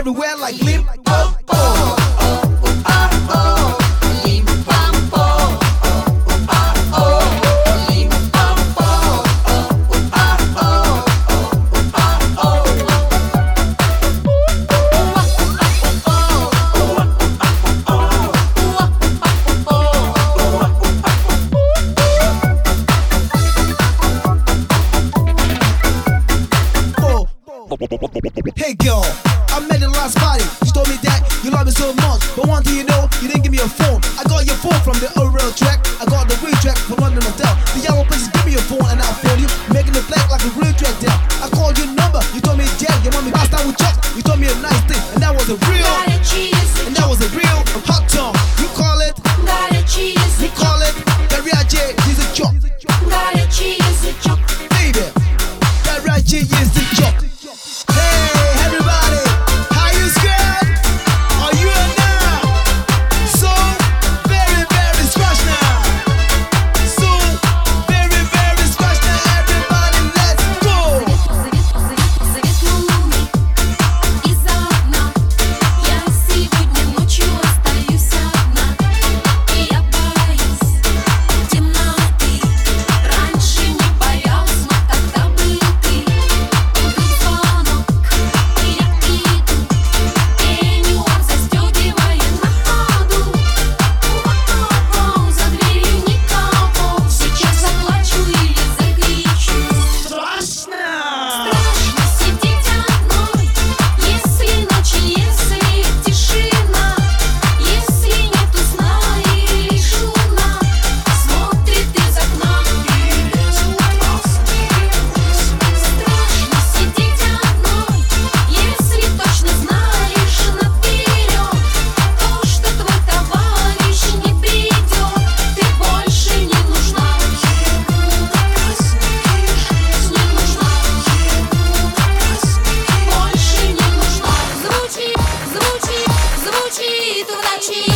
everywhere like Limpopo. Hey girl, I met the last party. You told me that you love me so much, but one thing you know, you didn't give me a phone. I got your phone from the Oriel track. I got the real track from London Hotel. The yellow places give me your phone and I'll phone you, making it black like a real track down. I called your number, you told me yeah, your mommy passed out with checks. You told me a nice thing, and that was a real, and that was a real hot song. You call it, we call it, Garaje is a joke. Baby, Garaje is the joke. Звучит удачи.